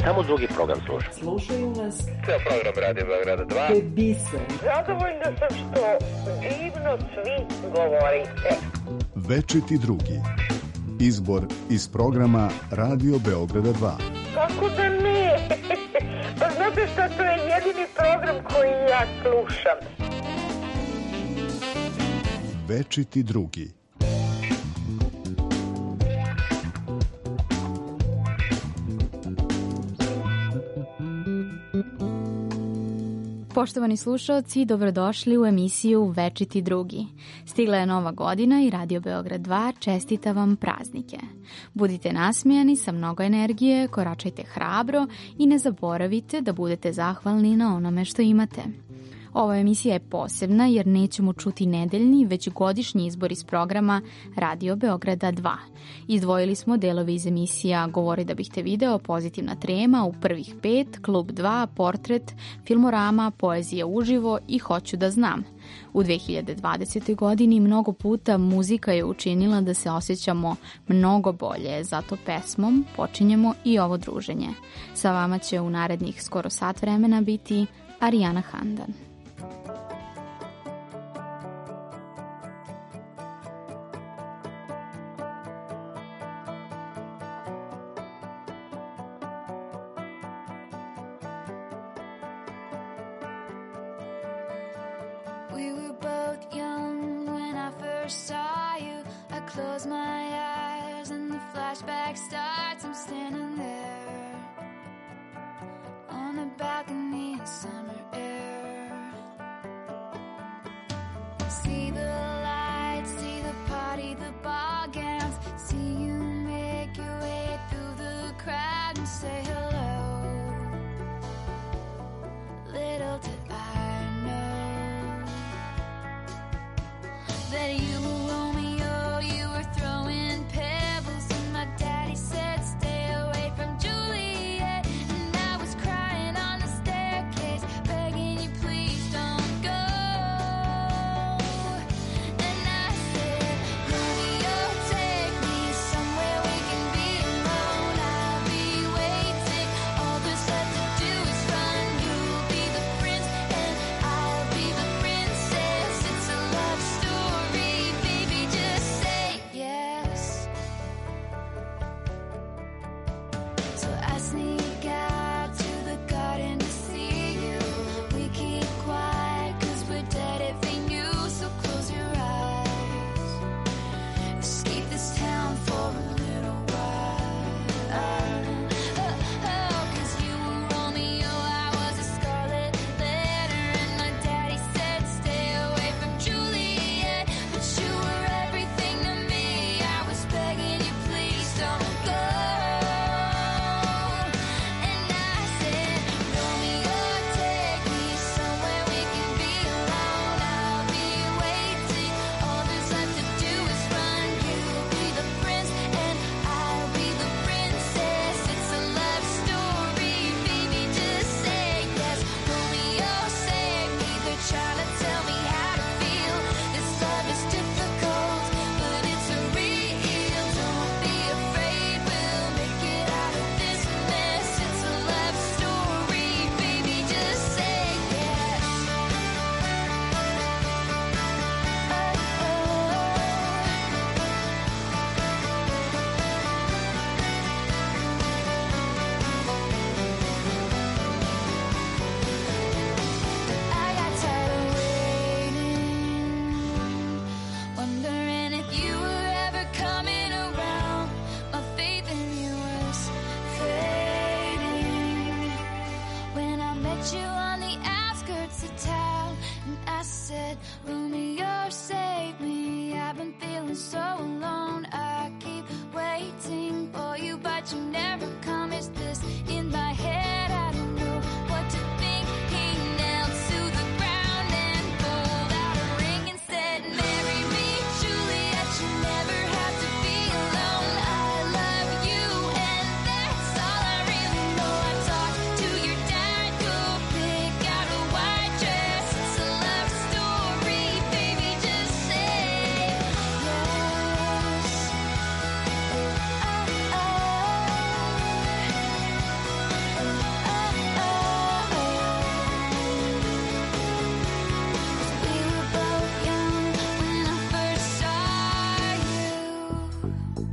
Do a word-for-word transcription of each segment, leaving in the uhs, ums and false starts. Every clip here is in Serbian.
Samo drugi program slušam. Slušaju nas. To je program Radio Beograda dva. To je biser. Zadovoljna sam što divno svi govorite. Večiti drugi. Izbor iz programa Radio Beograda dva. Kako da ne? Pa znate šta, to je jedini program koji ja slušam. Večiti drugi. Poštovani slušalci, dobrodošli u emisiju Večiti drugi. Stigla je nova godina i Radio Beograd dva čestita vam praznike. Budite nasmijani sa mnogo energije, koračajte hrabro i ne zaboravite da budete zahvalni na onome što imate. Ova emisija je posebna jer nećemo čuti nedeljni, već godišnji izbor iz programa Radio Beograda dva. Izdvojili smo delove iz emisija Govori da bih te video, Pozitivna trema, U prvih pet, Klub dva, Portret, Filmorama, Poezija uživo i Hoću da znam. U dve hiljade dvadesetoj. godini mnogo puta muzika je učinila da se osjećamo mnogo bolje, zato pesmom počinjemo i ovo druženje. Sa vama će u narednih skoro sat vremena biti Arijana Handan.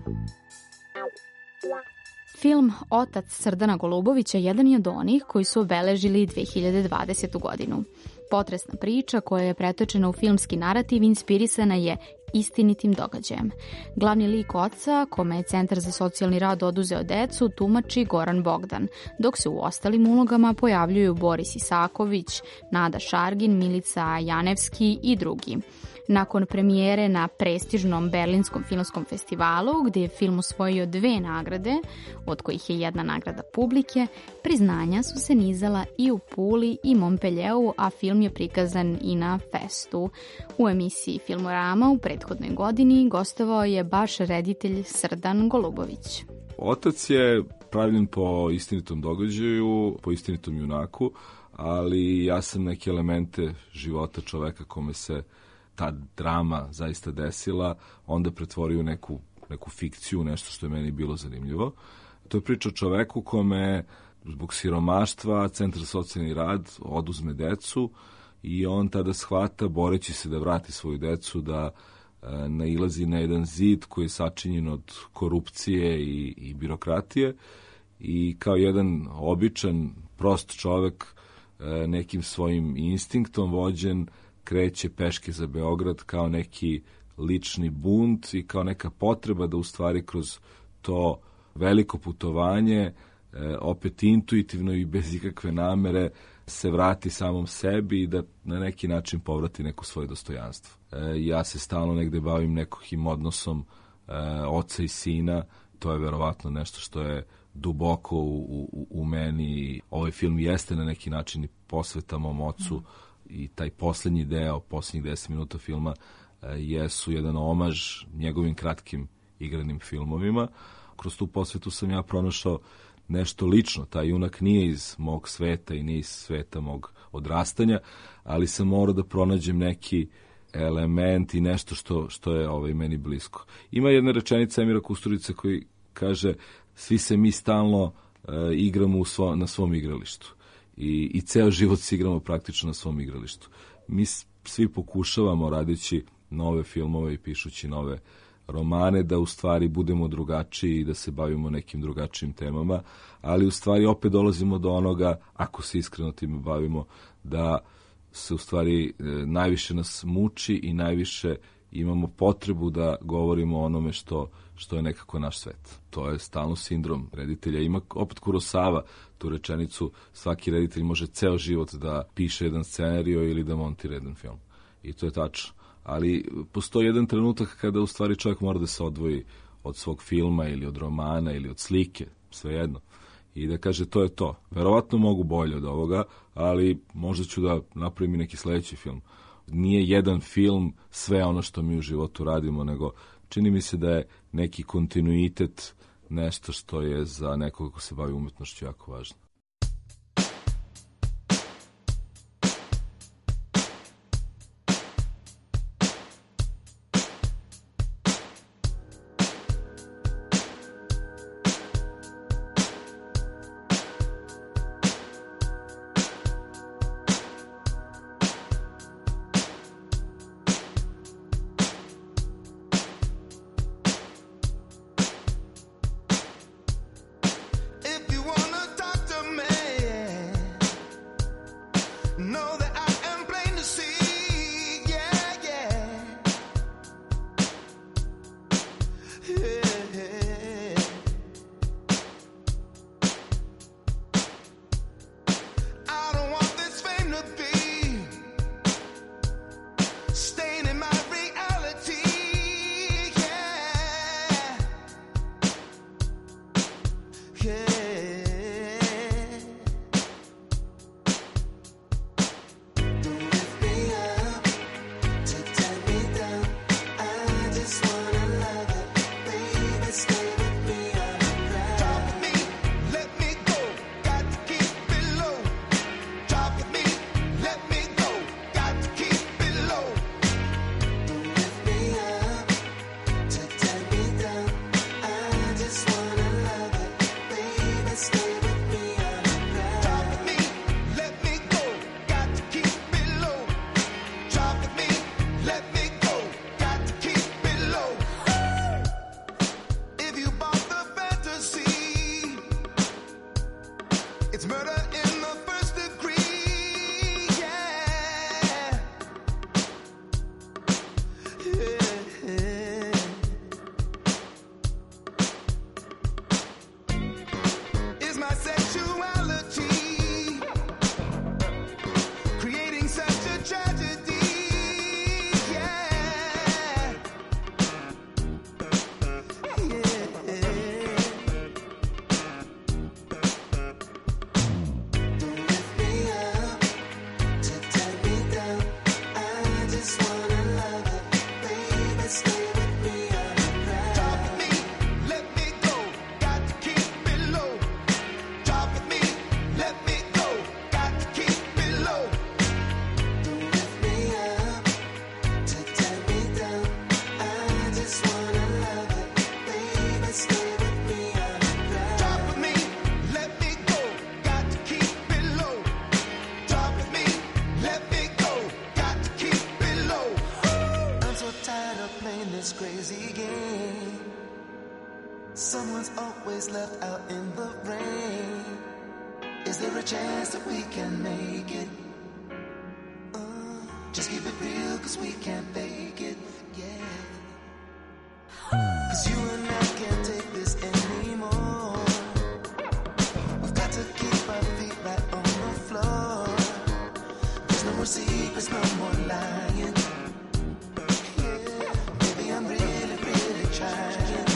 Film Otac Srdana Golubovića jedan je od onih koji su obeležili dve hiljade dvadesetu godinu. Potresna priča koja je pretočena u filmski narativ inspirisana je istinitim događajem. Glavni lik oca, kome je Centar za socijalni rad oduzeo decu, tumači Goran Bogdan, dok se u ostalim ulogama pojavljuju Boris Isaković, Nada Šargin, Milica Janevski i drugi. Nakon premijere na prestižnom Berlinskom filmskom festivalu, gdje je film osvojio dve nagrade, od kojih je jedna nagrada publike, priznanja su se nizala i u Puli i Montpellieru, a film je prikazan i na festu. U emisiji Filmorama u prethodnoj godini gostovao je baš reditelj Srdan Golubović. Otac je pravljen po istinitom događaju, po istinitom junaku, ali ja sam neke elemente života čoveka kome se ta drama zaista desila, onda pretvorio u neku, neku fikciju, nešto što je meni bilo zanimljivo. To je priča o čoveku kome zbog siromaštva Centar za socijalni rad oduzme decu i on tada shvata, boreći se da vrati svoju decu, da e, nailazi na jedan zid koji je sačinjen od korupcije i, i birokratije i kao jedan običan, prost čovek e, nekim svojim instinktom vođen kreće peške za Beograd kao neki lični bunt i kao neka potreba da u stvari kroz to veliko putovanje, e, opet intuitivno i bez ikakve namere, se vrati samom sebi i da na neki način povrati neko svoje dostojanstvo. E, ja se stalno negde bavim nekim odnosom e, oca i sina, to je verovatno nešto što je duboko u, u, u meni. Ovaj film jeste na neki način i posveta mom ocu, mm. i taj poslednji deo, poslednjih deset minuta filma e, jesu jedan omaž njegovim kratkim igranim filmovima. Kroz tu posvetu sam ja pronašao nešto lično. Taj junak nije iz mog sveta i nije iz sveta mog odrastanja, ali sam morao da pronađem neki element i nešto što, što je ovaj, meni blisko. Ima jedna rečenica Emira Kusturice koji kaže: svi se mi stalno e, igramo u svo, na svom igralištu. I, i ceo život se igramo praktično na svom igralištu. Mi svi pokušavamo, radeći nove filmove i pišući nove romane, da u stvari budemo drugačiji i da se bavimo nekim drugačijim temama, ali u stvari opet dolazimo do onoga, ako se iskreno time bavimo, da se u stvari e, najviše nas muči i najviše imamo potrebu da govorimo o onome što, što je nekako naš svet. To je stalno sindrom reditelja. Ima opet Kurosawa tu rečenicu: svaki reditelj može ceo život da piše jedan scenario ili da montira jedan film. I to je tačno. Ali postoji jedan trenutak kada u stvari čovjek mora da se odvoji od svog filma ili od romana ili od slike, svejedno. I da kaže to je to. Verovatno mogu bolje od ovoga, ali možda ću da napravim i neki sledeći film. Nije jedan film sve ono što mi u životu radimo, nego čini mi se da je neki kontinuitet nešto što je za nekog ko se bavi umetnošću jako važno. Someone's always left out in the rain. Is there a chance that we can make it? Uh, just keep it real, cause we can't fake it, yeah. Cause you and I can't take this anymore. We've got to keep our feet right on the floor. There's no more secrets, no more lying. Yeah. Baby, I'm really, really trying.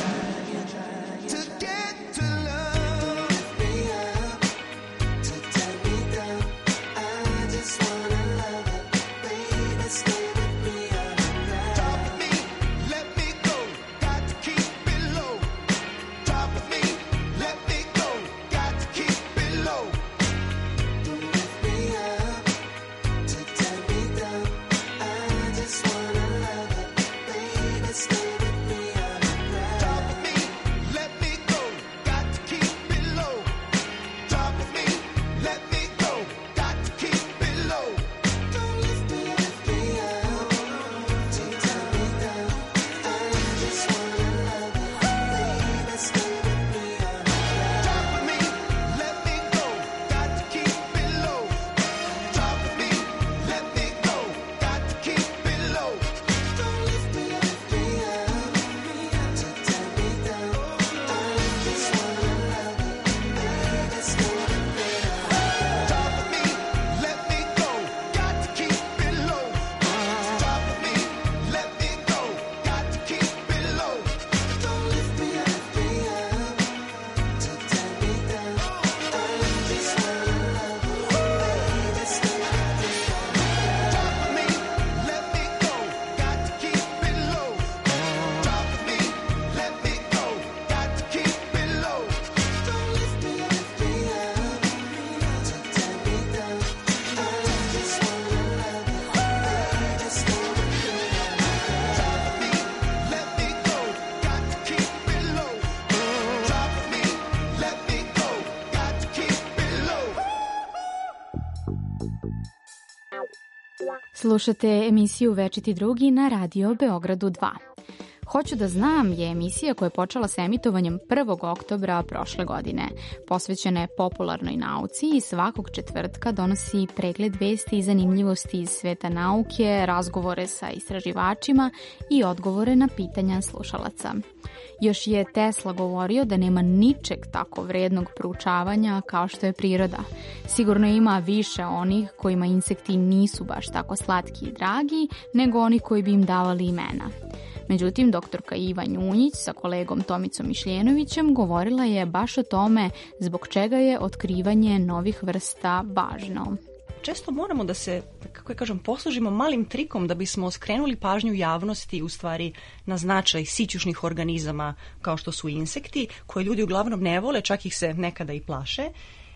Slušate emisiju Večiti drugi na Radio Beogradu dva. Hoću da znam je emisija koja je počela sa emitovanjem prvog oktobra prošle godine. Posvećena je popularnoj nauci i svakog četvrtka donosi pregled vesti i zanimljivosti iz sveta nauke, razgovore sa istraživačima i odgovore na pitanja slušalaca. Još je Tesla govorio da nema ničeg tako vrednog proučavanja kao što je priroda. Sigurno ima više onih kojima insekti nisu baš tako slatki i dragi, nego oni koji bi im davali imena. Međutim, doktorka Iva Njunjić sa kolegom Tomicom Mišljenovićem govorila je baš o tome zbog čega je otkrivanje novih vrsta važno. Često moramo da se, kako ja kažem, poslužimo malim trikom da bismo skrenuli pažnju javnosti u stvari na značaj sićušnih organizama kao što su insekti, koje ljudi uglavnom ne vole, čak ih se nekada i plaše.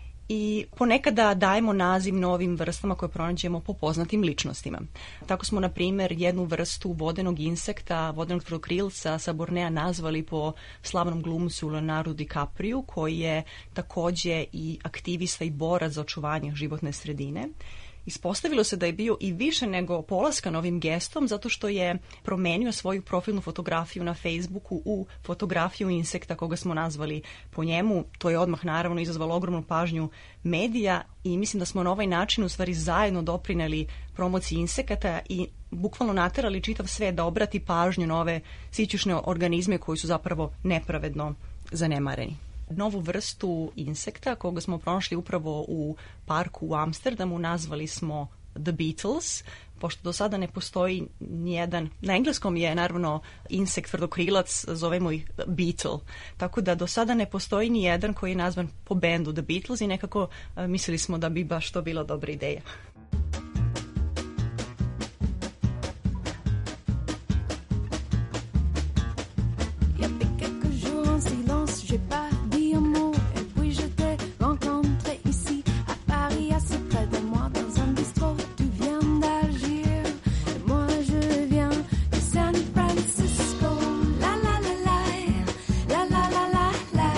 I ponekada dajemo naziv novim vrstama koje pronađemo po poznatim ličnostima. Tako smo, na primjer, jednu vrstu vodenog insekta, vodenog tvrdokrilca sa Bornea nazvali po slavnom glumcu Leonardo DiCapriju, koji je takođe i aktivista i borac za očuvanje životne sredine. Ispostavilo se da je bio i više nego polaskan ovim gestom zato što je promenio svoju profilnu fotografiju na Facebooku u fotografiju insekta koga smo nazvali po njemu. To je odmah naravno izazvalo ogromnu pažnju medija i mislim da smo na ovaj način u stvari zajedno doprineli promociji insekata i bukvalno naterali čitav svet da obrati pažnju na ove sićušne organizme koji su zapravo nepravedno zanemareni. Novu vrstu insekta koga smo pronašli upravo u parku u Amsterdamu nazvali smo The Beetles, pošto do sada ne postoji nijedan, na engleskom je naravno insekt tvrdokrilac, zovemo ih Beetle, tako da do sada ne postoji nijedan koji je nazvan po bendu The Beetles i nekako uh, mislili smo da bi baš to bila dobra ideja.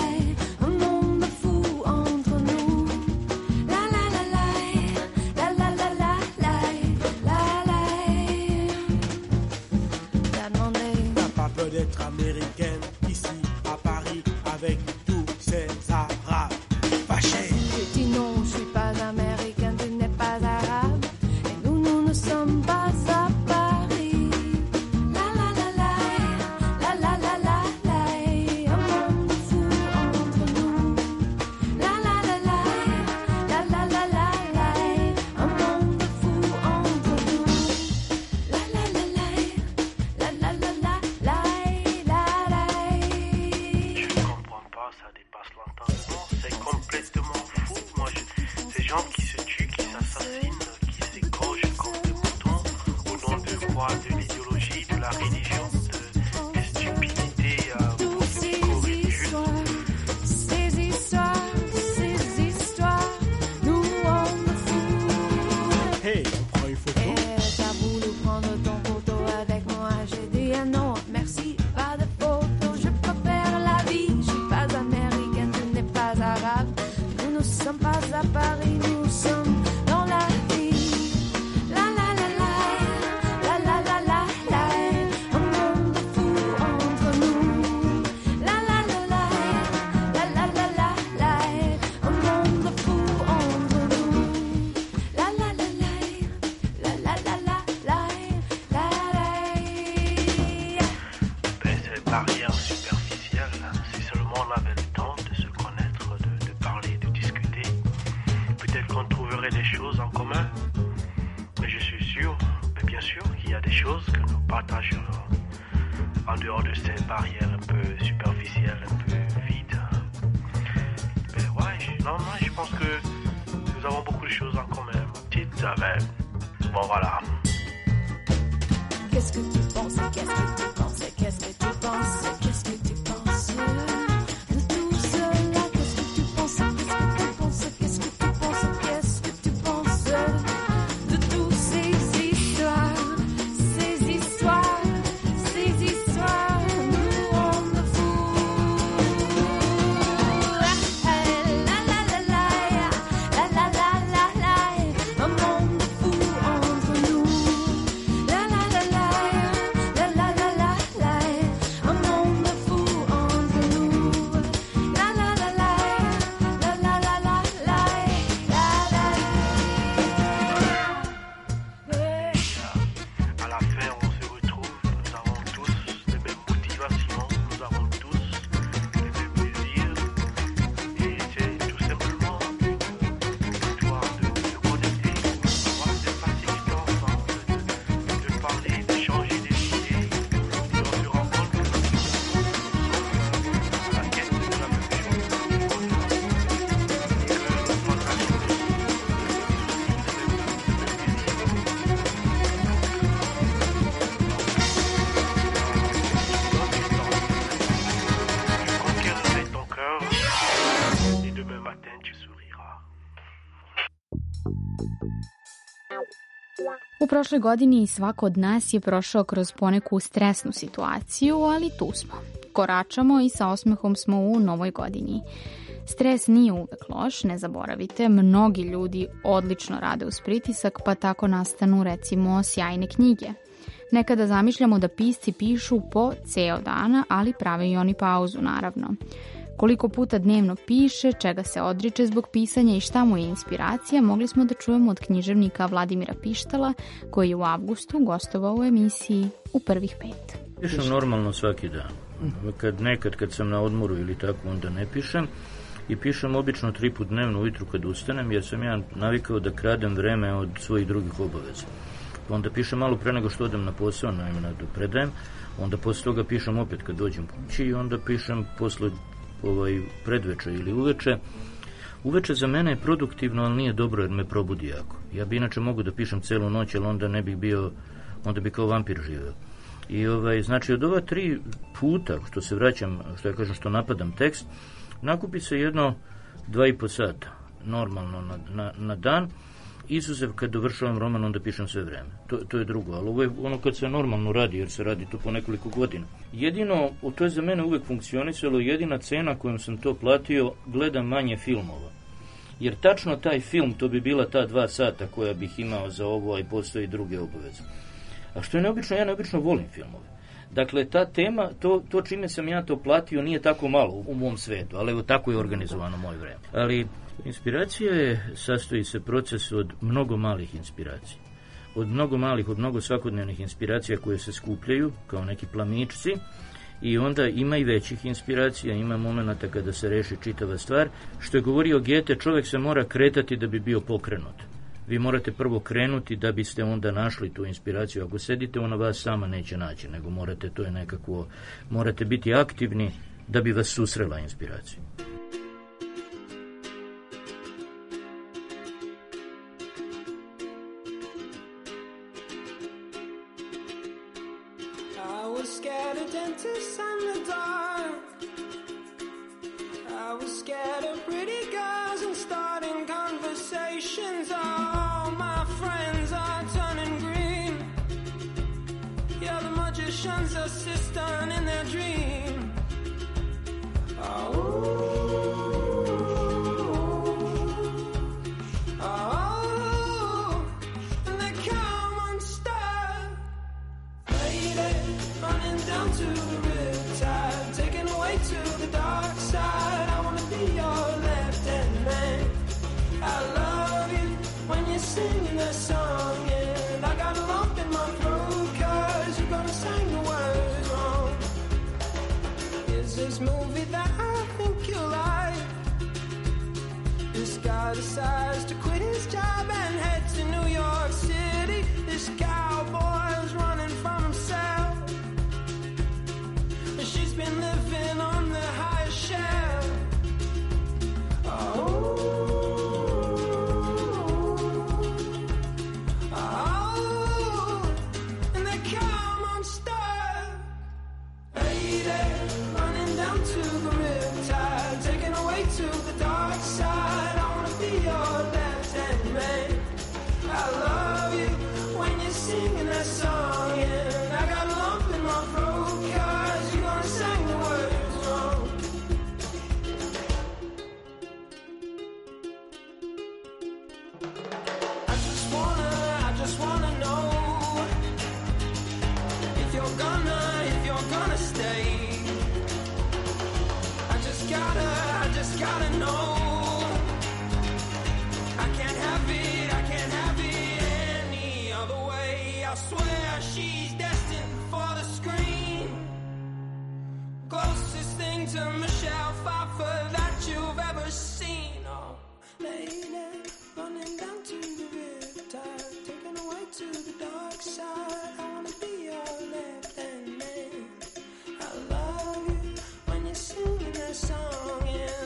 La avec tous ces arabes fâchés. Je dis non, je suis pas américaine, tu n'es pas arabe. Et nous, nous ne sommes pas à Paris. La la la la, la la la la la, un monde fou entre nous. La la la la, la la la la la, un monde fou entre nous. La la la la, la la la la la, la la. Je ne comprends pas, ça dépasse l'entendement, c'est complètement fou. Moi, je, ces gens qui se tuent, qui s'assassinent, qui s'égorgent comme des moutons au nom de quoi? De l'idéologie, de la religion, de, de stupidité euh, Toutes ces histoires, ces histoires, ces histoires, nous rendent fous. Hey, on prend une photo. Et t'as voulu prendre ton photo avec moi, j'ai dit ah non, merci, pas de photo, je préfère la vie. Je suis pas américaine, tu n'es pas arabe. Nous ne sommes pas à Paris, nous sommes dans la vie. La la la la, la la la la la, un monde fou entre nous. La la la la, la la la la la, un monde fou entre nous. La la la la, la la la la la, la la. Ben, ces barrières superficielles, si seulement on avait le temps de se connaître, de, de parler, de discuter, peut-être qu'on trouverait des choses en commun. Mais je suis sûr, mais bien sûr, qu'il y a des choses que nous partagerons en dehors de ces barrières un peu superficielles, un peu vides. Mais ouais, je, non, non, je pense que nous avons beaucoup de choses en commun. Petites, avec... Bon, voilà. Qu'est-ce que tu penses? Qu'est-ce que tu penses? Qu'est-ce que tu penses? Qu'est-ce que tu penses de tout cela? Qu'est-ce que tu penses? Qu'est-ce que tu penses? Qu'est-ce que tu penses? Qu'est-ce que tu penses de toutes ces histoires? Ces histoires, ces histoires nous rendent fous. La la la la, la la la la la, un monde fou entre nous. La la la la, la la la la la, un monde fou entre nous. La la la la, la la la la la, la la. À la fin, on se retrouve, nous avons tous les mêmes motivations, nous avons tous les mêmes désirs. Et c'est tout simplement une histoire de se connecter, d'avoir cette facilité ensemble, de, de parler, d'échanger des idées. Et on se rend compte que nous sommes à la quête de la même chose. Et que nous partageons Je conquérirai ton cœur et demain matin tu souriras. U prošloj godini svako od nas je prošao kroz poneku stresnu situaciju, ali tu smo. Koračamo i sa osmehom smo u novoj godini. Stres nije uvek loš, ne zaboravite, mnogi ljudi odlično rade uz pritisak, pa tako nastanu recimo sjajne knjige. Nekada zamišljamo da pisci pišu po ceo dana, ali prave i oni pauzu, naravno. Koliko puta dnevno piše, čega se odriče zbog pisanja i šta mu je inspiracija, mogli smo da čujemo od književnika Vladimira Pištala, koji je u avgustu gostovao u emisiji U prvih pet. Pišem normalno svaki dan. Kad nekad kad sam na odmoru ili tako, onda ne pišem. I pišem obično tri put dnevno ujutru kad ustanem, jer sam ja navikao da kradem vreme od svojih drugih obaveza. Onda pišem malo pre nego što odem na posao, naime da predajem, onda posle toga pišem opet kad dođem kući i onda pišem posle ovaj, predveče ili uveče. Uveče za mene je produktivno, ali nije dobro jer me probudi jako. Ja bi inače mogu da pišem celu noć, ali onda ne bih bio, onda bi kao vampir živeo. I ovaj, znači od ova tri puta što se vraćam, što ja kažem što napadam tekst, nakupi se jedno dva i po sata normalno na, na, na dan. Izuzev kad dovršavam roman, onda pišem sve vreme. To, to je drugo, ali ovo je ono kad se normalno radi, jer se radi to po nekoliko godina. Jedino, to je za mene uvek funkcionisalo, jedina cena kojom sam to platio, gledam manje filmova. Jer tačno taj film, to bi bila ta dva sata koja bih imao za ovo, a i postoji druge obaveze. A što je neobično, ja neobično volim filmove. Dakle, ta tema, to, to čime sam ja to platio nije tako malo u mom svetu, ali evo tako je organizovano moje vreme. Ali inspiracija je, sastoji se proces od mnogo malih inspiracija. Od mnogo malih, od mnogo svakodnevnih inspiracija koje se skupljaju kao neki plamičci i onda ima i većih inspiracija, ima momenata kada se reši čitava stvar. Što je govorio Goethe, čovjek se mora kretati da bi bio pokrenut. Vi morate prvo krenuti da biste onda našli tu inspiraciju. Ako sedite, ona vas sama neće naći, nego morate, to je nekako, morate biti aktivni da bi vas susrela inspiracija. Assistant in their dream. Oh, oh, and they come unstuck. Lady, running down to the riptide, taken away to the dark side. I wanna be your left-hand man. I love you when you're singing that song, and I got a lump in my throat 'cause you're gonna sing the words wrong. Is this movie that I think you like? This guy decides to quit his job and head to New York City. This cowboy's running from himself. She's been living on the highest shelf. Oh, to the dark side, I wanna be your left-hand man. I love you when you're singing that song, and I got a lump in my throat 'cause you're gonna sing the words wrong. I just wanna, I just wanna know if you're gonna, if you're gonna stay. I just gotta just gotta know I can't have it, I can't have it any other way. I swear she's destined for the screen. Closest thing to Michelle Pfeiffer that you've ever seen. Oh, lady, running down to the riptide, taken away to the dark side. I wanna be your left-hand man. I love you when you're singing that song, and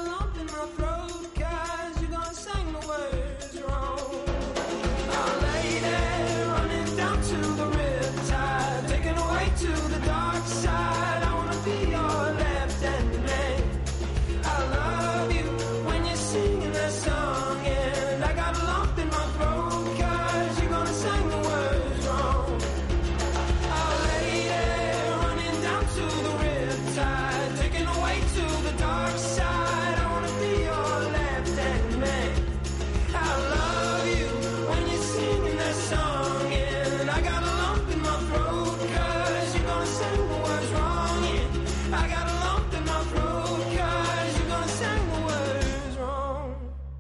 to the dark side, I wanna be your left-hand man. I love you when you're singing that song, and I got a lump in my throat 'cause you're gonna sing the words wrong. Oh, lady, running down to the riptide, taken away to the dark side. I wanna be your left-hand man. I love you when you're singing that song, and I got a lump in my throat 'cause you're gonna sing the words wrong, yeah. I got a lump in my throat 'cause you're gonna sing the words wrong.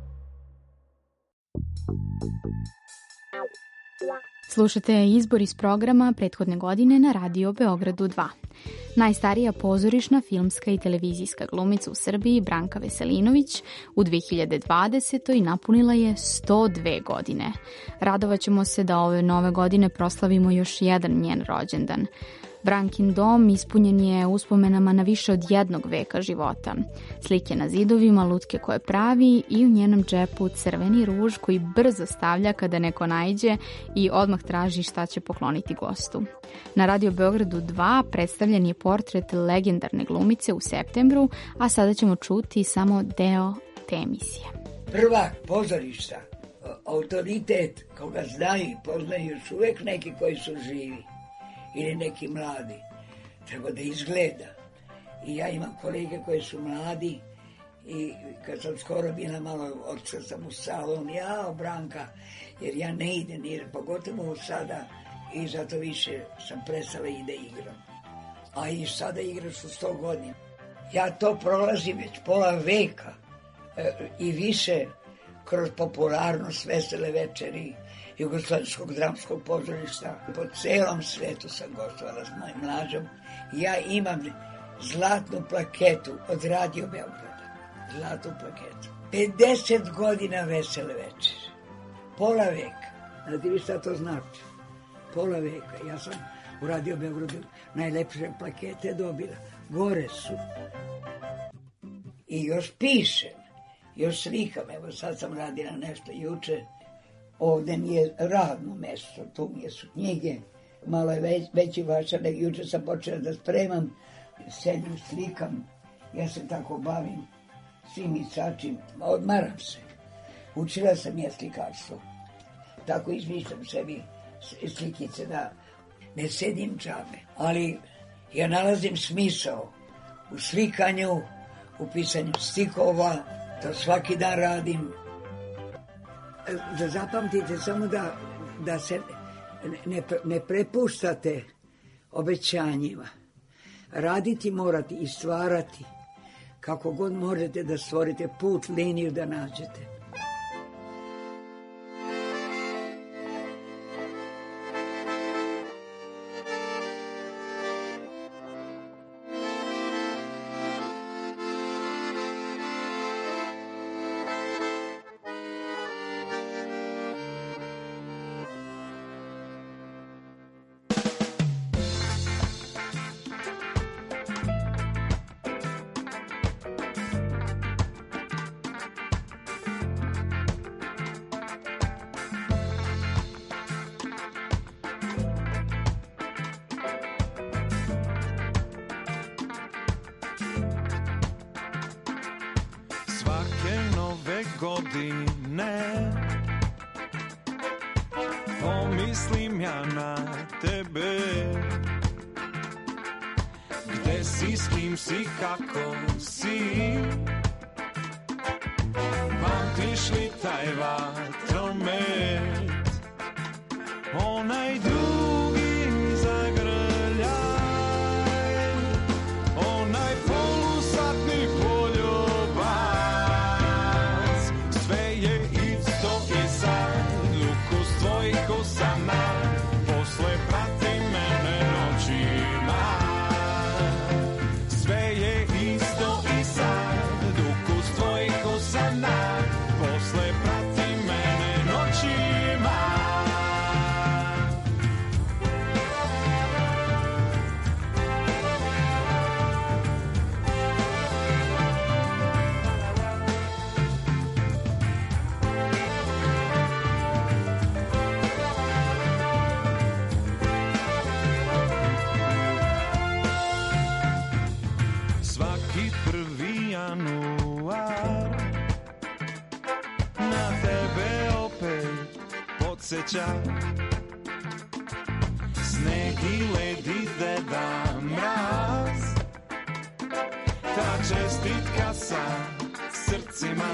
Slušate izbor iz programa prethodne godine na Radio Beogradu dva. Najstarija pozorišna, filmska i televizijska glumica u Srbiji, Branka Veselinović, u dve hiljade dvadesetoj napunila je sto dve godine. Radovaćemo se da ove nove godine proslavimo još jedan njen rođendan. Brankin dom ispunjen je uspomenama na više od jednog veka života. Slike na zidovima, lutke koje pravi i u njenom džepu crveni ruž koji brzo stavlja kada neko naiđe i odmah traži šta će pokloniti gostu. Na Radio Beogradu dva predstavljen je portret legendarne glumice u septembru, a sada ćemo čuti samo deo te emisije. Prvak pozorišta, autoritet koga znaju i poznaju još uvek neki koji su živi ili neki mladi, treba da izgleda. I ja imam kolege koji su mladi i kad sam skoro bila malo, otišla sam u salon, ja, Branka, jer ja ne idem, jer pogotovo sada i zato više sam prestala i da igram. A i sada igraš u sto godina. Ja to prolazim već pola veka e, i više kroz popularnost Vesele večeri Jugoslovenskog dramskog pozorišta. Po celom svetu sam gostovala s mojim mlađom. Ja imam zlatnu plaketu od Radio Beograda. Zlatnu plaketu. pedeset godina Vesele večeri. Pola veka. Znate vi šta to znači? Pola veka. Ja sam u Radio Beogradu najlepše plakete dobila. Gore su. I još pišem. Još slikam. Evo sad sam radila nešto juče. Ovde mi je radno mesto. Tu mi su knjige. Malo je već, veći vaša. Nek juče sam počela da spremam. Sedim, slikam. Ja se tako bavim svim i sačim. Odmaram se. Učila sam ja slikarstvo. Tako izmišljam sebi slikice da ne sedim džabe. Ali ja nalazim smisao u slikanju, u pisanju stikova, to svaki dan radim. Da zapamtite samo da, da se ne, ne prepuštate obećanjima. Raditi morate i stvarati. Kako god možete da stvorite put, liniju da nađete. godine pomislim ja na tebe. Gde si, s kim si, kako si? Pamtiš li taj vatromet? Onaj dugi zagrljaj, onaj polusatni poljubac. Sve je isto i sad, ukus tvojih usana, posle prati mene noćima. Sve je isto i sad, ukus tvojih usana, posle prati mene noćima. Svaki prvi januar na tebe opet podsjeća. Sneg i led i deda mraz, ta čestitka sa srcima.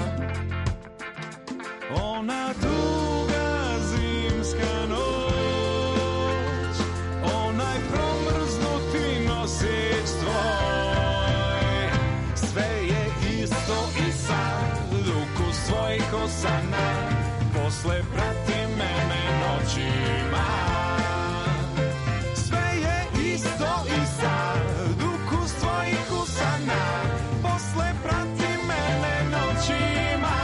Ona duga zimska noć, onaj promrznuti nosić tvoj. Sve je isto i sad, ukus tvojih osana, posle prati mene noćima. Sve je isto i sad, ukus tvojih usana, posle prati mene noćima.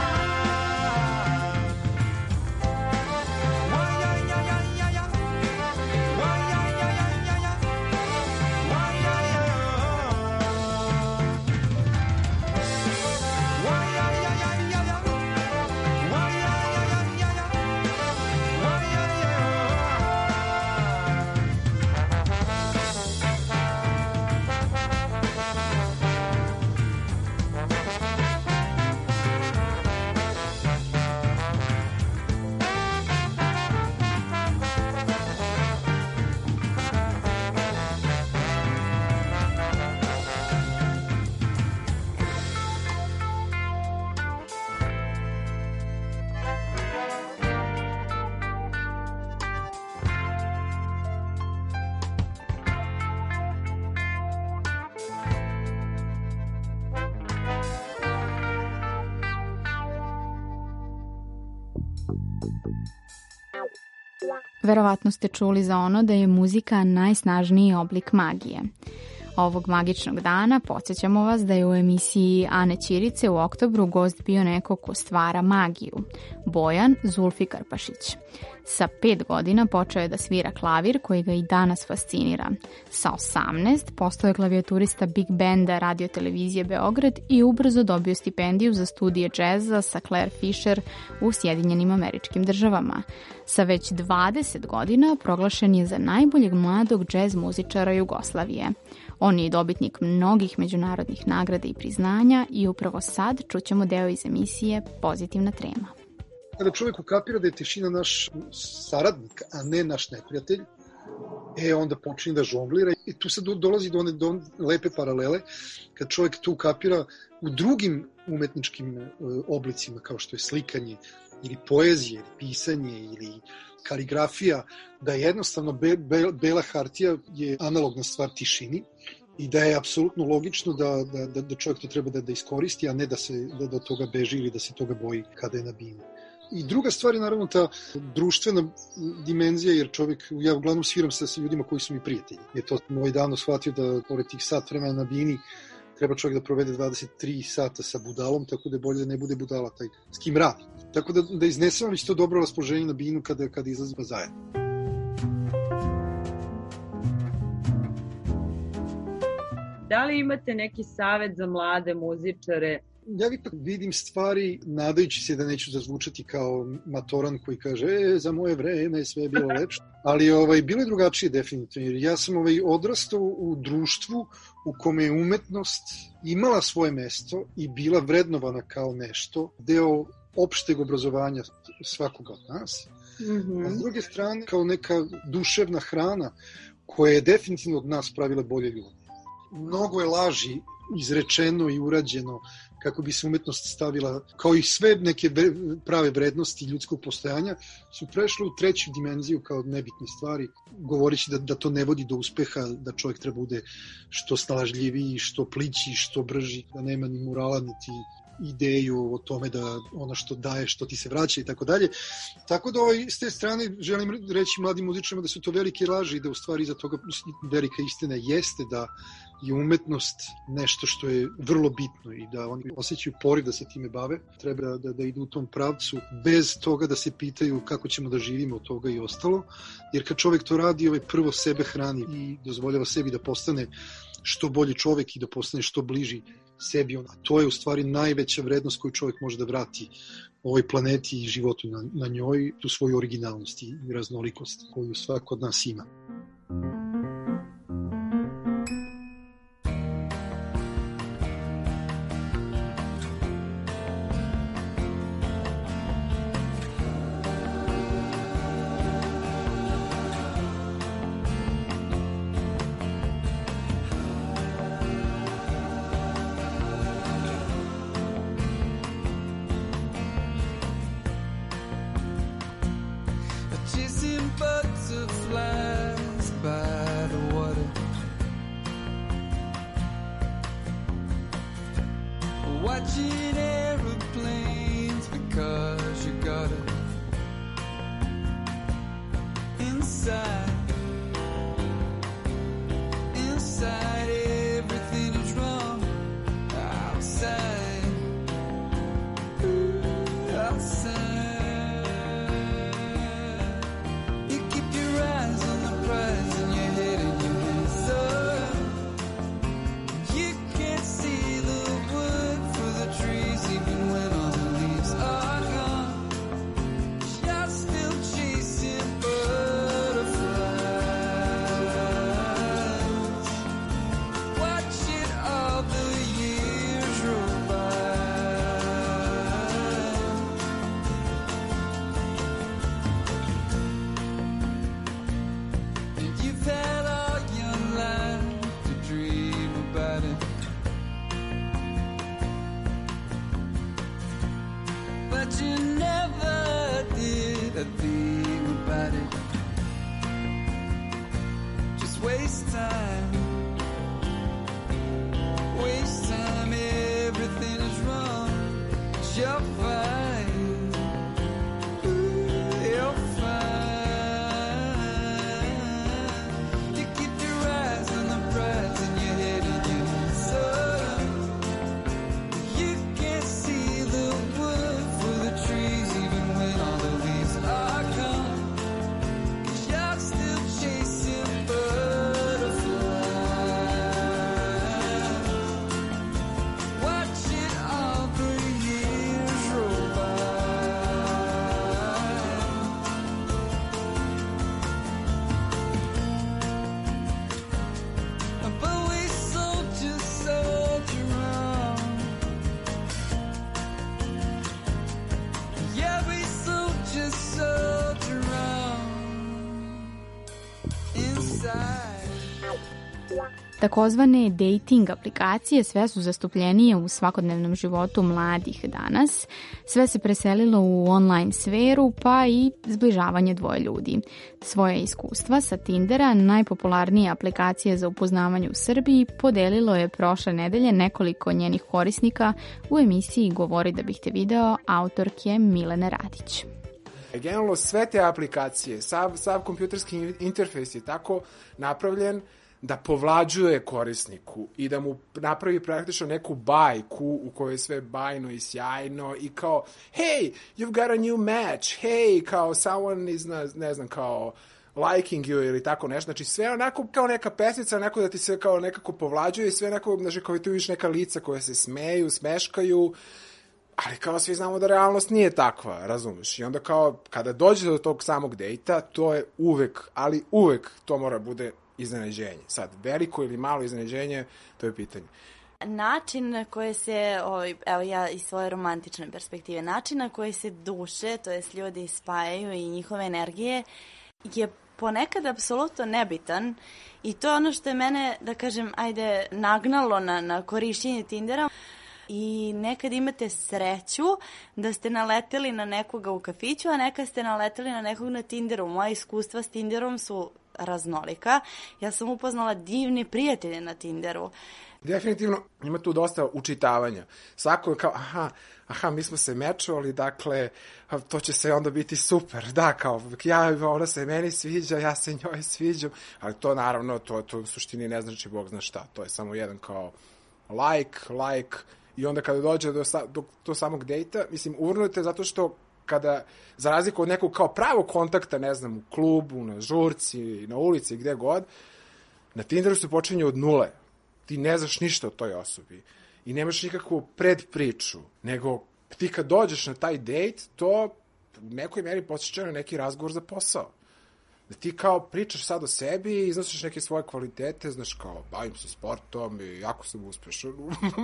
Verovatno ste čuli za ono da je muzika najsnažniji oblik magije. Ovog magičnog dana podsjećamo vas da je u emisiji Ane Ćirice u oktobru gost bio neko ko stvara magiju, Bojan Zulfikarpašić. Sa pet godina počeo je da svira klavir koji ga i danas fascinira. Sa osamnaest postao je klavijaturista Big Benda Radio Televizije Beograd i ubrzo dobio stipendiju za studije džeza sa Claire Fisher u Sjedinjenim Američkim Državama. Sa već dvadeset godina proglašen je za najboljeg mladog džez muzičara Jugoslavije. On je dobitnik mnogih međunarodnih nagrada i priznanja i upravo sad čućemo deo iz emisije Pozitivna trema. Kada čovjek ukapira da je tišina naš saradnik, a ne naš neprijatelj, e onda počinje da žonglira i tu se dolazi do one, do one lepe paralele kad čovjek tu ukapira u drugim umetničkim uh, oblicima kao što je slikanje ili poezija ili pisanje ili kaligrafija, da jednostavno be, be, bela hartija je analogna stvar tišini i da je apsolutno logično da, da, da čovjek to treba da, da iskoristi, a ne da se da, da od toga beži ili da se toga boji kada je na bini. I druga stvar je naravno ta društvena dimenzija, jer čovjek, ja uglavnom sviram se sa ljudima koji su mi prijatelji. Jer to sam ovaj davno shvatio da pored tih sat vremena na bini treba čovjek da provede dvadeset tri sata sa budalom, tako da je bolje da ne bude budala taj s kim radi. Tako da, da iznesemo već to dobro raspoloženje na binu kada, kada izlazimo zajedno. Da li imate neki savjet za mlade muzičare? Ja ipak vidim stvari nadajući se da neću zazvučati kao matoran koji kaže e, za moje vreme sve je bilo lepše. Ali ovaj, bilo je drugačije definitivno. Jer ja sam ovaj, odrastao u društvu u kome je umetnost imala svoje mesto i bila vrednovana kao nešto, deo opšteg obrazovanja svakoga od nas. Mm-hmm. A s druge strane kao neka duševna hrana koja je definitivno od nas pravila bolje ljudi. Mnogo je laži izrečeno i urađeno kako bi se umetnost stavila, kao i sve neke prave vrednosti ljudskog postojanja, su prešle u treću dimenziju kao nebitne stvari, govoreći da, da to ne vodi do uspeha, da čovjek treba bude što snalažljiviji, što plići, što brži, da nema ni morala, niti ideju o tome da ono što daje, što ti se vraća i tako dalje. Tako da ovaj, s te strane želim reći mladim muzičarima da su to velike laži i da u stvari iza toga velika istina jeste da je umetnost nešto što je vrlo bitno i da oni osjećaju poriv da se time bave, treba da, da, da idu u tom pravcu bez toga da se pitaju kako ćemo da živimo od toga i ostalo, jer kad čovjek to radi, ovaj prvo sebe hrani i dozvoljava sebi da postane što bolji čovjek i da postane što bliži sebi, a to je u stvari najveća vrednost koju čovjek može da vrati ovoj planeti i životu na, na njoj, tu svoju originalnost i raznolikost koju svako od nas ima. Watching aeroplanes because you got it inside. Inside everything is wrong. Outside, outside. You keep your eyes on the prize and your head in your hands up. You can't see the wood for the trees even when all the leaves are gone. You're still chasing butterflies. Watching all the years roll by. And you've had all your life to dream about it. But you never did a thing about it. Just waste time. Waste time, everything is wrong. But you're fine. Ooh. Takozvane dating aplikacije sve su zastupljenije u svakodnevnom životu mladih danas. Sve se preselilo u online sferu, pa i zbližavanje dvoje ljudi. Svoje iskustva sa Tindera, najpopularnije aplikacije za upoznavanje u Srbiji, podelilo je prošle nedelje nekoliko njenih korisnika u emisiji Govori da bih te video autorke Milene Radić. Generalno sve te aplikacije, sav, sav kompjuterski interfejs je tako napravljen da povlađuje korisniku i da mu napravi praktično neku bajku u kojoj je sve bajno i sjajno i kao, hey, you've got a new match, hey, kao someone is, ne znam, kao liking you ili tako nešto, znači sve onako kao neka pesmica, onako da ti se kao nekako povlađuje i sve onako, znači kao tu vidiš neka lica koje se smeju, smeškaju, ali kao svi znamo da realnost nije takva, razumeš? I onda kao kada dođe do tog samog dejta, to je uvek, ali uvek to mora bude iznenađenje. Sad, veliko ili malo iznenađenje, to je pitanje. Način na koji se, evo ja iz svoje romantične perspektive, način na koji se duše, to jest ljudi spajaju i njihove energije, je ponekad apsolutno nebitan i to je ono što je mene, da kažem, ajde, nagnalo na, na korišćenje Tindera. I nekad imate sreću da ste naleteli na nekoga u kafiću, a nekad ste naleteli na nekog na Tinderu. Moja iskustva s Tinderom su raznolika. Ja sam upoznala divne prijatelje na Tinderu. Definitivno ima tu dosta učitavanja. Svako je kao, aha, aha, mi smo se mečovali, dakle, to će se onda biti super. Da, kao, ja, ona se meni sviđa, ja se njoj sviđam. Ali to naravno, to, to u suštini ne znači Bog zna šta. To je samo jedan kao like, like, i onda kada dođe do, do, do samog dejta, mislim, urnujete zato što kada, za razliku od nekog kao pravog kontakta, ne znam, u klubu, na žurci, na ulici, gde god, na Tinderu se počinje od nule. Ti ne znaš ništa o toj osobi i nemaš nikakvu predpriču, nego ti kad dođeš na taj dejt, to u nekoj meri posjeća na neki razgovor za posao. Da ti kao pričaš sad o sebi i iznosiš neke svoje kvalitete, znaš kao, bavim se sportom i jako sam uspešan.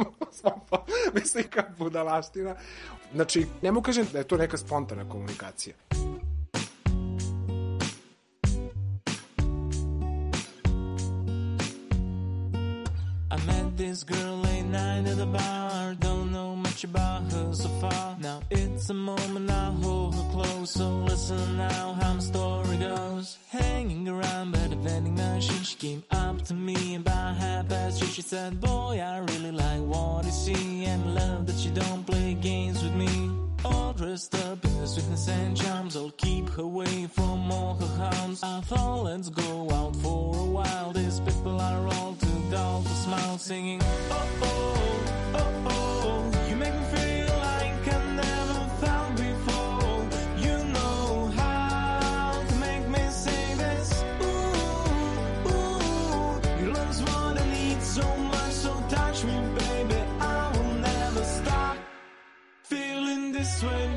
Mislim, kao budalaština. Znači, ne mogu kažem da je to neka spontana komunikacija. I met this girl late night at the bar, don't know much about her so far. Now it's a moment I hold her close, so listen now how my story goes. Hanging around by the vending machine, she came up to me about half past three. She said, boy, I really like what I see, and love that you don't play games with me. All dressed up in the sweetness and charms, I'll keep her away from all her harms. I thought, let's go out for a while. These people are all too dull to smile, singing, oh, oh, oh, oh. You make me feel like I never felt before. You know how to make me sing this. Ooh, ooh. Your love's what I need so much, so touch me, baby. I will never stop feeling this way.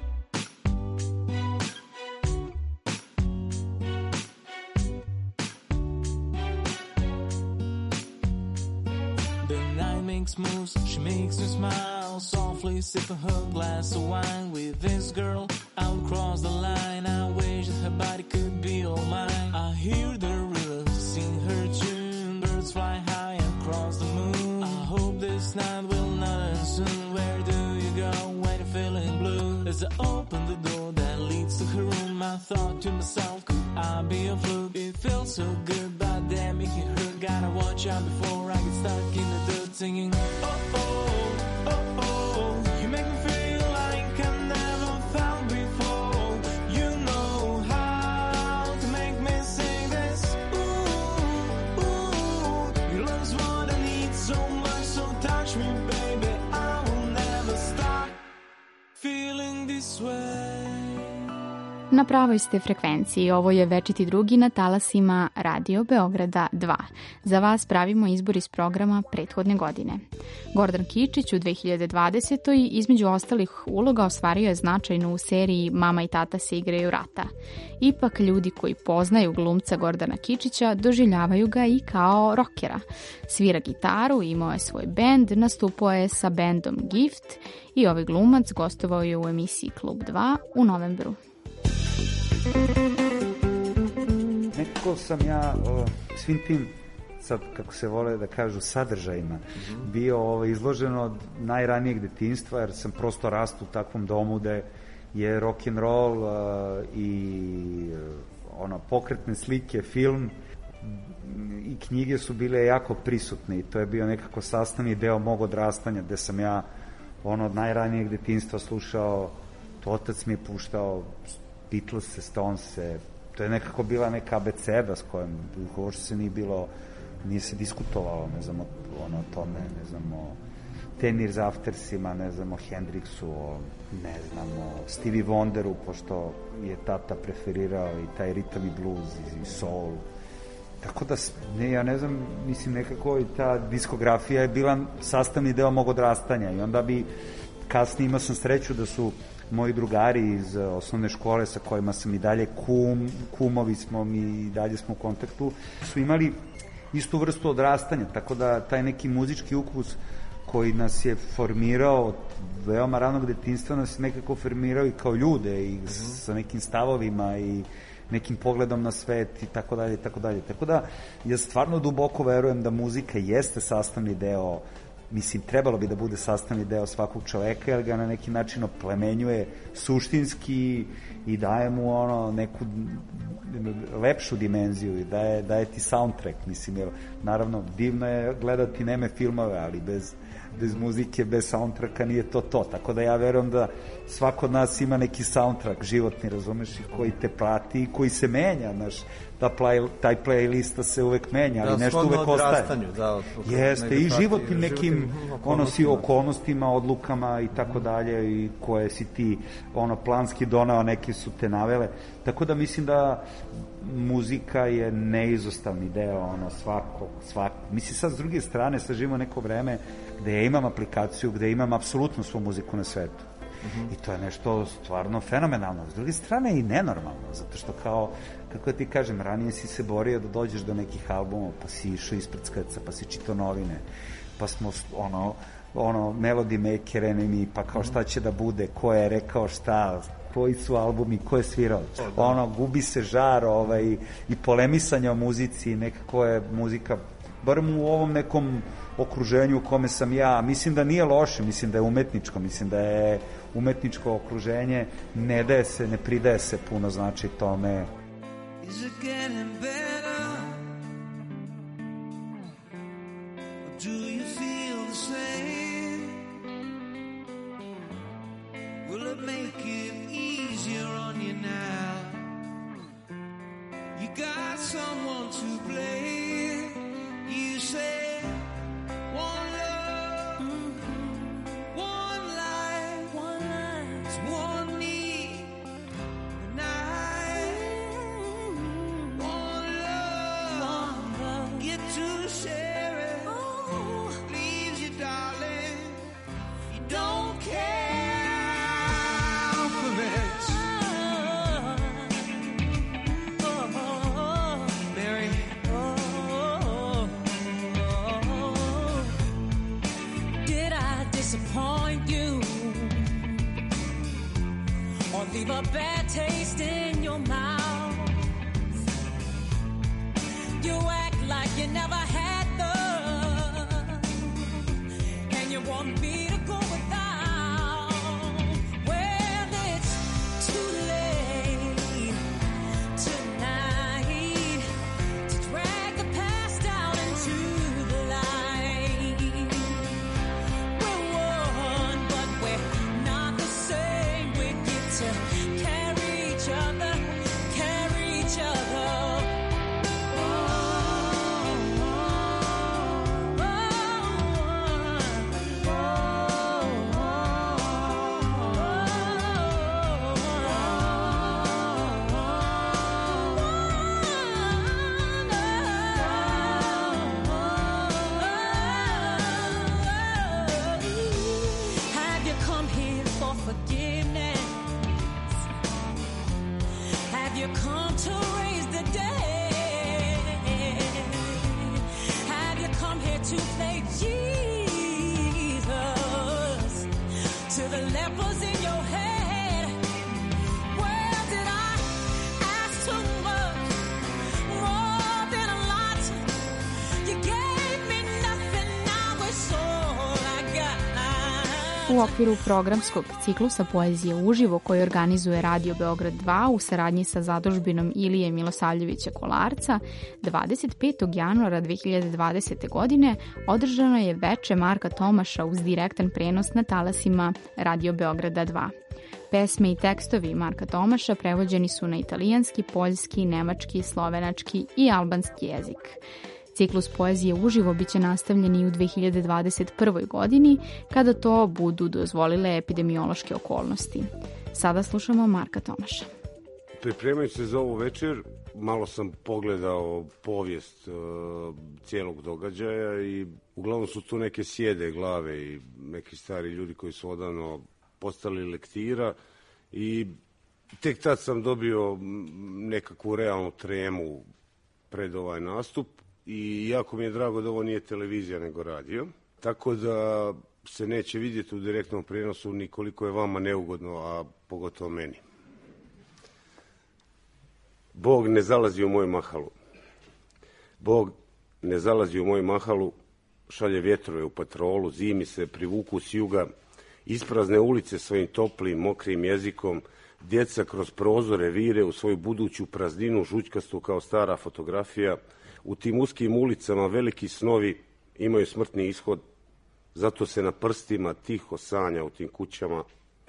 The night makes moves, she makes me smile, softly sipping her glass of wine. With this girl, I'll cross the line. I wish that her body could be all mine. I hear the rivers sing her tune, birds fly high across the moon. I hope this night will not end soon. Where do you go when you're feeling blue? As I open the door that leads to her room, I thought to myself, could I be a fluke? It feels so good, but damn, it can hurt. Gotta watch out before I get stuck in the dirt, singing, oh, oh, oh, oh. You make me feel like I never felt before. You know how to make me sing this. Ooh, ooh. Your love's what I need so much, so touch me, baby. I will never stop feeling this way. Na pravoj ste frekvenciji, ovo je Večiti drugi na talasima Radio Beograda dva. Za vas pravimo izbor iz programa prethodne godine. Gordan Kičić u dve hiljade dvadesetoj između ostalih uloga ostvario je značajnu u seriji Mama i tata se igraju rata. Ipak ljudi koji poznaju glumca Gordana Kičića doživljavaju ga i kao rokera. Svira gitaru, imao je svoj bend, nastupao je sa bendom Gift i ovaj glumac gostovao je u emisiji Klub dva u novembru. Nekako sam ja uh, svim tim sad kako se vole da kažu sadržajima, bio ovaj, izložen od najranijeg detinjstva, jer sam prosto rastu u takvom domu gde je rock and roll uh, i uh, ono, pokretne slike, film i knjige su bile jako prisutne i to je bio nekako sastavni deo mog odrastanja, gde sam ja ono od najranijeg detinjstva slušao, to otac mi je puštao Beatlese, Stonese, to je nekako bila neka abeceda s kojom uopšte se nije bilo, nije se diskutovalo, ne znam, ono, tome, ne znam, o Ten Years Aftersima, ne znam, o Hendrixu, o, ne znam, o Stevie Wonderu, pošto je tata preferirao i taj ritam i blues i, i soul. Tako da, ne, ja ne znam, mislim, nekako i ta diskografija je bila sastavni deo mog odrastanja i onda bi kasnije imao sam sreću da su moji drugari iz osnovne škole sa kojima sam i dalje kum, kumovi smo mi i dalje smo u kontaktu, su imali istu vrstu odrastanja, tako da taj neki muzički ukus koji nas je formirao od veoma ranog detinjstva nas je nekako formirao i kao ljude i sa nekim stavovima i nekim pogledom na svet i tako dalje i tako dalje. Tako da ja stvarno duboko verujem da muzika jeste sastavni deo, mislim, trebalo bi da bude sastavni deo svakog čoveka, jer ga na neki način oplemenjuje suštinski i daje mu ono neku lepšu dimenziju i daje, daje ti soundtrack, mislim, jer naravno divno je gledati neme filmove, ali bez, bez muzike, bez soundtracka nije to to, tako da ja verujem da svako od nas ima neki soundtrack životni, razumeš, koji te prati i koji se menja, znaš, ta play, taj playlista se uvek menja, ali da, nešto uvek ostaje. Da, jeste, i životnim nekim ono si okolnostima, odlukama i tako dalje, i koje si ti ono planski donao, neki su te navele, tako da mislim da muzika je neizostavni deo ono svakog, svakog. Mislim, sad s druge strane, sad živimo neko vreme gde ja imam aplikaciju, gde imam apsolutno svu muziku na svetu. Uh-huh. I to je nešto stvarno fenomenalno. S druge strane i nenormalno, zato što kao, kako ti kažem, ranije si se borio da dođeš do nekih albuma, pa si išao ispred skrca, pa si čitao novine, pa smo ono, ono Melody Maker, enemy, pa kao šta će da bude, ko je rekao šta, koji su albumi, ko je svirao. Oh, ono, gubi se žar ovaj, i polemisanje o muzici, nekako je muzika, barem u ovom nekom okruženju u kome sam ja, mislim da nije loše, mislim da je umetničko, mislim da je umetničko okruženje, ne daje se, ne pridaje se puno znači tome. Is it getting better? Or do you feel the same? Will it make it easier on you now? You got someone to blame. You say one love, mm-hmm. one life, one life, one need, and I, mm-hmm. one love, one love, get to share it. Oh. Leaves you, darling, you don't care for it. Oh, oh, oh, Mary. Disappoint you or leave a bad taste in your mouth. You act like you never had love, and you want me to go without. Well, it's too late tonight to drag the past out into the light. To carry each other, carry each other. Oh, oh, oh, oh, oh. Have you come here for forgiveness? You come to raise the dead. Have you come here to play Jesus to the lepers in your head? Well, did I ask too much? More than a lot. You U okviru programskog ciklusa Poezije uživo koji organizuje Radio Beograd dva u saradnji sa zadužbinom Ilije Milosavljevića Kolarca, dvadeset petog januara dve hiljade dvadesete. godine održano je veče Marka Tomaša uz direktan prenos na talasima Radio Beograda dva. Pesme i tekstovi Marka Tomaša prevođeni su na italijanski, poljski, nemački, slovenački i albanski jezik. Ciklus Poezije uživo biće nastavljen i u dve hiljade dvadeset prvoj. godini, kada to budu dozvolile epidemiološke okolnosti. Sada slušamo Marka Tomaša. Pripremajući se za ovu večer, malo sam pogledao povijest uh, cijelog događaja i uglavnom su tu neke sjede glave i neki stari ljudi koji su odavno postali lektira i tek tad sam dobio nekakvu realnu tremu pred ovaj nastup i jako mi je drago da ovo nije televizija nego radio, tako da se neće vidjeti u direktnom prenosu ni koliko je vama neugodno, a pogotovo meni. Bog ne zalazi u moju mahalu. Bog ne zalazi u moju mahalu, šalje vjetrove u patrolu, zimi se privuku s juga, isprazne ulice svojim toplim, mokrim jezikom, djeca kroz prozore vire u svoju buduću prazninu žućkastu kao stara fotografija. U tim uskim ulicama veliki snovi imaju smrtni ishod, zato se na prstima tiho sanja u tim kućama.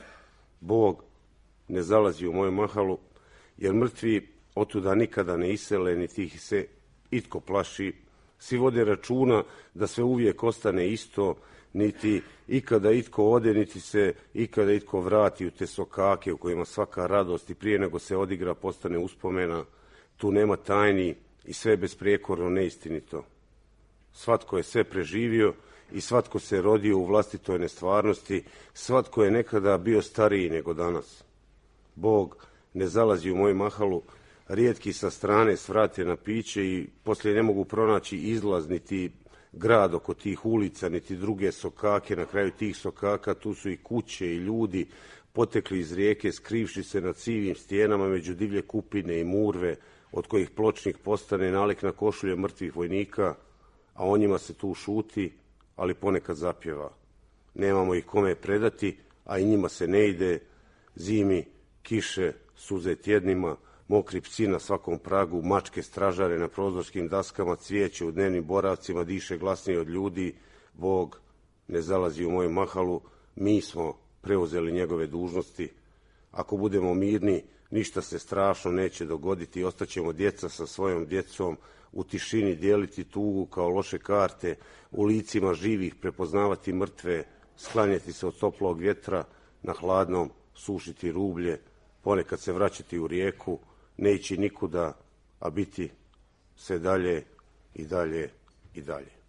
Bog ne zalazi u moju mahalu, jer mrtvi otuda nikada ne isele, niti ih se itko plaši. Svi vode računa da sve uvijek ostane isto, niti ikada itko ode, niti se ikada itko vrati u te sokake u kojima svaka radost i prije nego se odigra postane uspomena. Tu nema tajni i sve je besprijekorno neistinito. Svatko je sve preživio i svatko se rodio u vlastitoj nestvarnosti, svatko je nekada bio stariji nego danas. Bog ne zalazi u moju mahalu, rijetki sa strane svrate na piće i poslije ne mogu pronaći izlaz, niti grad oko tih ulica, niti druge sokake. Na kraju tih sokaka tu su i kuće i ljudi potekli iz rijeke, skrivši se na civim stijenama među divlje kupine i murve, od kojih pločnik postane nalik na košulje mrtvih vojnika, a o njima se tu šuti, ali ponekad zapjeva. Nemamo ih kome predati, a i njima se ne ide. Zimi, kiše, suze tjednima, mokri psi na svakom pragu, mačke stražare na prozorskim daskama, cvijeće u dnevnim boravcima diše glasnije od ljudi. Bog ne zalazi u moju mahalu, mi smo preuzeli njegove dužnosti. Ako budemo mirni, ništa se strašno neće dogoditi, ostaćemo djeca sa svojom djecom, u tišini dijeliti tugu kao loše karte, u licima živih prepoznavati mrtve, sklanjati se od toplog vjetra, na hladnom sušiti rublje, ponekad se vraćati u rijeku, ne ići nikuda, a biti sve dalje i dalje i dalje.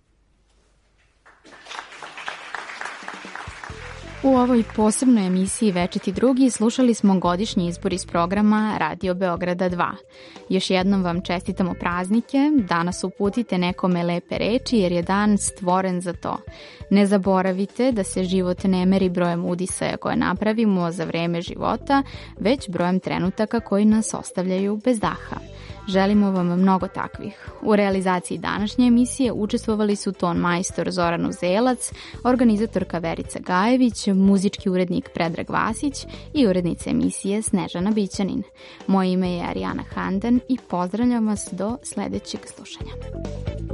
U ovoj posebnoj emisiji Večiti drugi slušali smo godišnji izbor iz programa Radio Beograda dva. Još jednom vam čestitamo praznike, danas uputite nekome lepe reči jer je dan stvoren za to. Ne zaboravite da se život ne meri brojem udisaja koje napravimo za vreme života, već brojem trenutaka koji nas ostavljaju bez daha. Želimo vam mnogo takvih. U realizaciji današnje emisije učestvovali su ton majstor Zoran Uzelac, organizatorka Verica Gajević, muzički urednik Predrag Vasić i urednica emisije Snežana Bićanin. Moje ime je Arijana Handan i pozdravljam vas do sljedećeg slušanja.